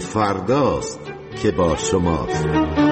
فرداست که با شماست.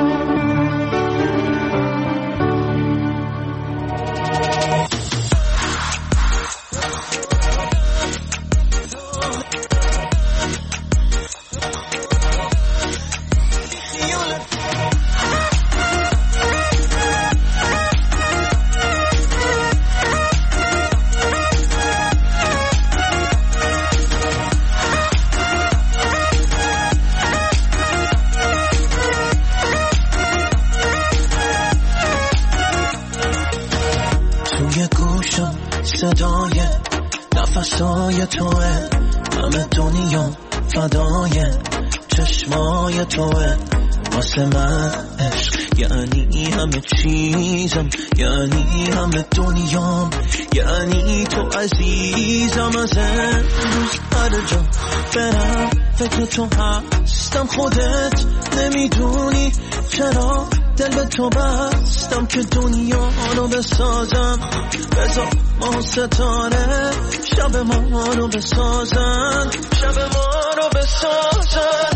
صدای نفسای توه، همه دنیا فدای چشمای توه. واسه من عشق یعنی همه چیزم، یعنی همه دنیام، یعنی تو عزیزم. از امروز هر جا برم فکر تو هستم، خودت نمیدونی چرا دل به تو بستم که دنیا رو بسازم. بذار ما ستاره شب ما رو بسازن، شب ما رو بسازن.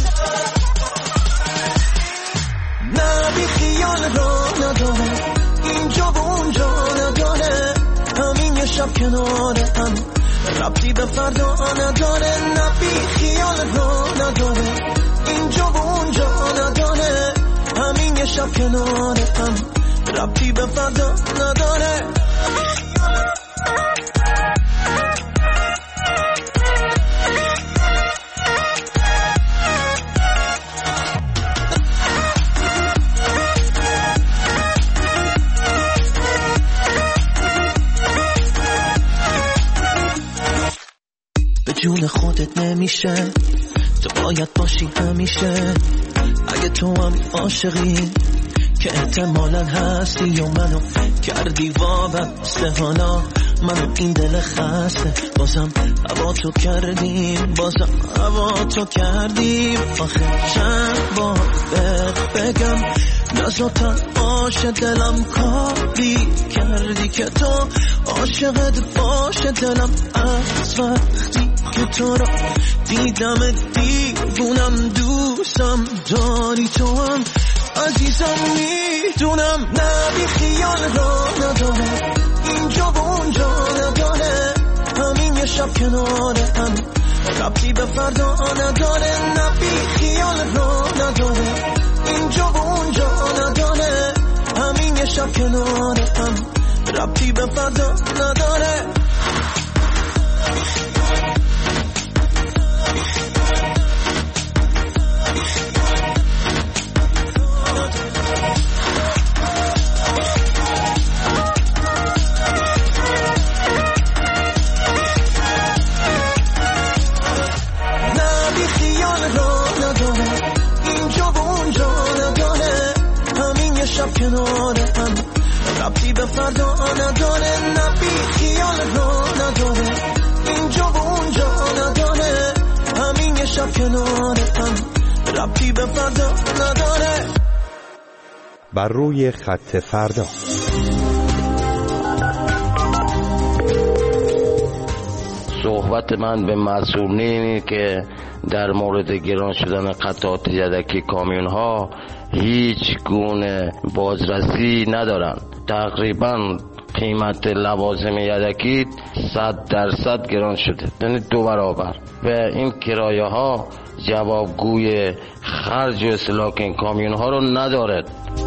نه بی خیال را نداره، اینجا و اونجا نداره، همین یه شب کناره هم ربطی به فردا نداره. نه بی خیال را نداره، اینجا و اونجا نداره، همین یه شب کناره هم ربطی به فردا نداره. به جون خودت نمیشه، تو باید باشی همیشه. اگه تو هم عاشقی که احتمالاً هستی و منو کردی وابسته، حالا منو این دل خسته بازم هوا تو کردیم، بازم هوا تو کردیم. آخه چند بار بگم نزاتن باشه دلم، کاری کردی که تو عاشقت باشه دلم. از وقتی که تو را دیدم دیوونم، دوستم داری تو هم عزیزم میدونم. نه بی خیال را نداره، اینجا و اونجا نداره، همین یه شب کناره هم ربطی به فردا نداره. نه بی خیال را نداره، اینجا و اونجا نداره، همین یه شب کناره هم ربطی به فردا نداره. کناره هم ربطی به فردا نداره. نه بی خیال را نداره، اینجا و اونجا نداره، همین یه شب کناره هم ربطی به فردا نداره. بر روی خط فردا. صحبت من به مسئولین اینه که در مورد گران شدن قطعات یدکی کامیون ها هیچ گونه بازرسی ندارن. تقریبا قیمت لوازم یدکی 100% گران شده، یعنی 2 برابر. و این کرایه ها جوابگوی خرج و اصلاح این کامیون ها رو ندارد.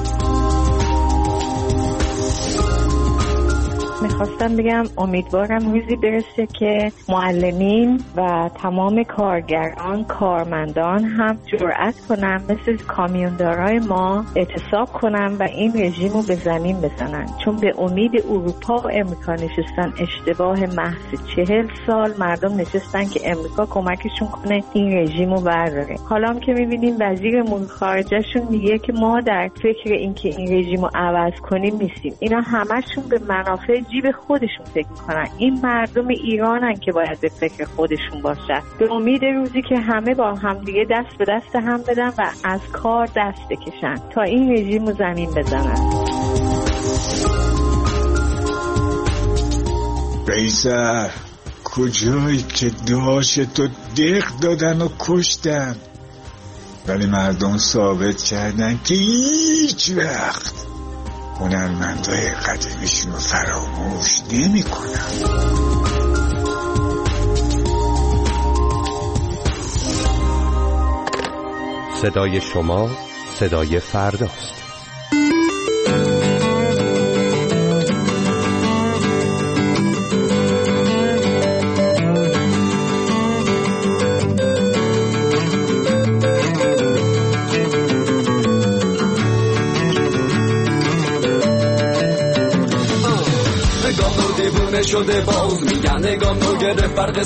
میخواستم بگم امیدوارم روزی برسه که معلمین و تمام کارگران، کارمندان هم جرأت کنن مثل کامیوندارای ما اعتصاب کنن و این رژیم رو به زمین بزنن، چون به امید اروپا و امریکا نشستن اشتباه محض. 40 سال مردم نشستن که امریکا کمکشون کنه این رژیم رو برداره. حالا هم که میبینیم وزیر امور خارجه‌شون میگه که ما در فکر این که این رژیم رو عوض کنیم نیستیم. اینا همشون به منافع جیب خودشون فکر میکنن. این مردم ایرانن که باید به فکر خودشون باشن. به امید روزی که همه با هم دیگه دست به دست هم بدن و از کار دست بکشن تا این رژیم رو زمین بزنن. ولی مردم ثابت کردن که هیچ وقت هنرمندای قدیمیشون رو فراموش نمی کنن. صدای شما صدای فرداست. شده باز میگن نگام رو گرفت برق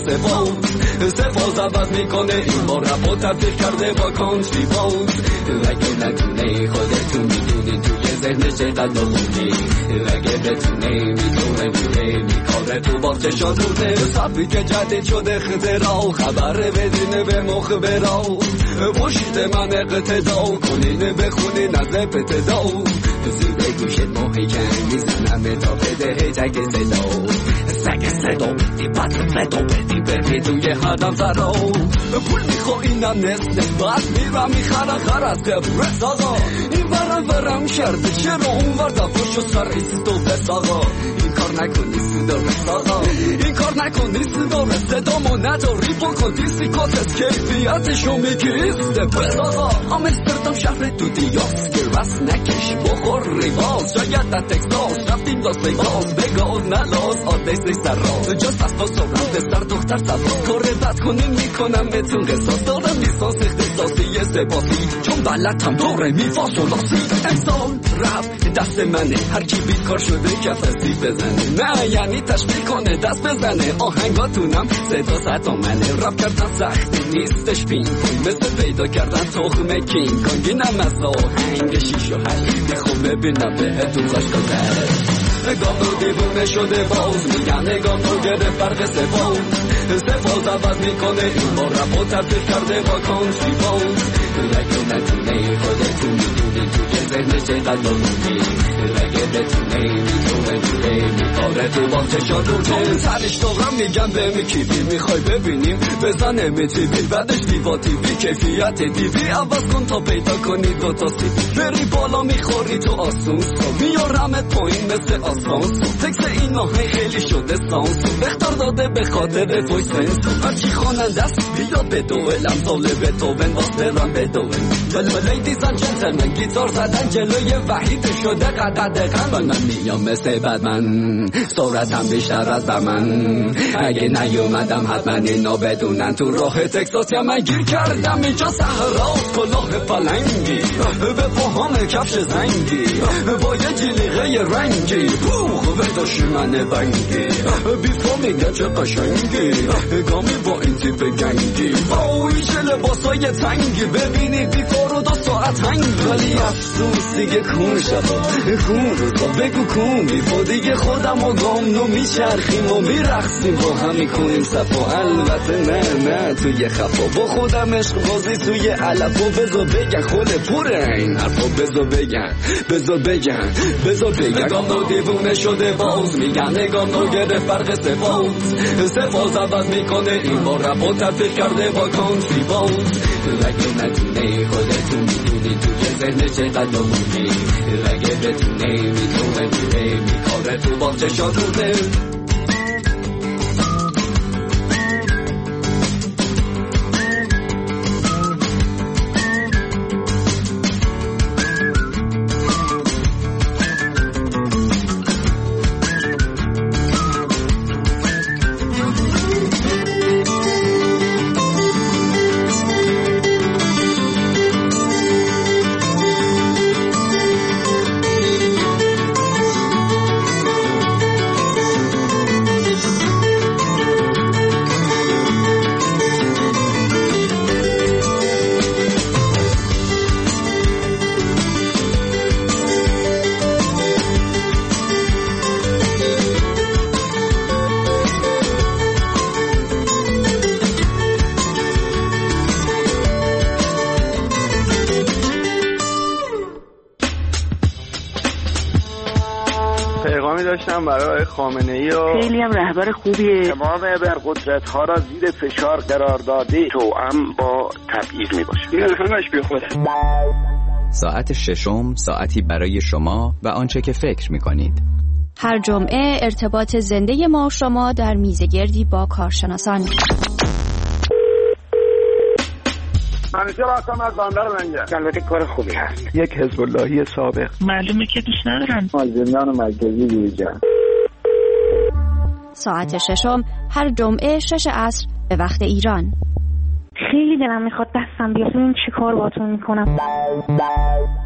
سفاز عوض میکنه این بار رپ و تبدیل کرده با کانتری باز. اگه نتونه خودتون میدونین توی ذهن چقدر بخونی، اگه بتونه میتونه میکاره تو باغچه شادونه. صبری که جدید شده خطرها خبر بدینه به مخبرها، پشت من اقتدا کنین بخونین از ابتدا. زیر گوشت ماهی جنگ میزنم تا بده تک صدا، سگ صدا بدی پس صدا بدی بدی توی هدم زرا. پول میخوا اینم نسته بعد میرم میخرم خر از قبرس آقا. این ورم شرده چرا اون ور دفاش و سر ایستو بس آقا. این کار نکنی صدا رس آقا، این کار نکنی صدا رس. صدامو نداری بکن دیسی کاتت کیفیتشو میگیست بس آقا. آمستردام شهر دودیاس که رس نکش بخور ریواز. شاید در تکساس رفتیم لاس ویگاس بگاه نلاز آدرس نیست در راز. جاست از پاس سورم دستر دختر سباز کار بد کنین میکنم بهتون قصاص. دارم لیسانس اختصاصی سپاسی چون بلدم دوره میفاس و لاسی. امسال رفت دست منه هر کی بیکار شده کفسی بزنه، نه یعنی تشبیه کنه دست بزنه. آهنگاتونم صدا ستا منه، رپ کردن سخت نیستش پین کن مثل پیدا کردن تخم کینگ کن. گینم از آهنگ 6 و 8 خوب ببینم بهتون خوش کنه. نگام رو دیوونه شده باز میگن نگام رو گرفت برق سفاز عوض میکنه این بار رپ و تبدیل کرده با کانتری باز. اگه نتونه خودتون میدونی توی ذهن چقدر بخونی، اگه بتونه میتونه میکاره تو باغچه شادونه. سرش داغم میگن به میکیبی میخوای ببینیم بزنه میتیبی بعدش دیوا تیوی کیفیت دیوی عوض کن تا پیدا کنی دوتا سیبی. بری بالا میخوری تو آسونس میارمت پایین مثل آسانس. تکس این آهنگ خیلی شده سانس بختار داده به خاطر فویسنس. هرچی خواننده است بیاد به دوئل امثال بتوون واسه رم بدوئل. لیدیز اند جنتلمن گیتار زدن جلوی وحید شده قدقن. من میام مثل بدمن سرعتم بیشتر از من، اگه نیومدم حتما اینا بدونن تو راه تکساس یا من گیر کردم اینجا صحراست کلاه پلنگی به پاهام کفش زنگی با یه جلیقه رنگی بوخ بداشی من بنگی بیفا میگه چه قشنگی گامی با این تیپ گنگی با ایچه لباسای تنگی ببینی بیفا رو 2 ساعت هنگ. ولی افسوس دیگه کون شبا کون روزا بگو کون بیفا دیگه خودم و گام نو میچرخیم و میرخصیم با هم میکنیم صفا. البته نه توی خفا با خودم عشق بازی توی علفا. بذار بگن خوله پوره این حرفا، بذار بگن نگام نو دیوونه شده باز میگن نگام نو گرفت برق سفاز عوض میکنه این بار رپ و تبدیل کرده با کانتری باز. اگه نتونه خودتون میدونی توی ذهن چقدر بمونی، اگه بتونه میتونه میکاره تو باغچه شادونه. میکنم برای خامنه‌ای و خیلی هم رهبر خوبیه. تمام ابرقدرت‌ها را زیر فشار قرار داده، توأم با تبعیض میباشه. این همش بیخوده. ساعت ششم، ساعتی برای شما و آنچه که فکر میکنید. هر جمعه ارتباط زنده ما و شما در میزگردی با کارشناسان. منیژه هستم از بندر منجر. البته کار خوبی هست. یک حزب اللهی سابق. معلومه که دوست ندارن. زندان مرکزی بیرجان. ساعت ششم هر جمعه 6 عصر به وقت ایران. خیلی دلم میخواد دستم بیاد، این چی کار باتون میکنم.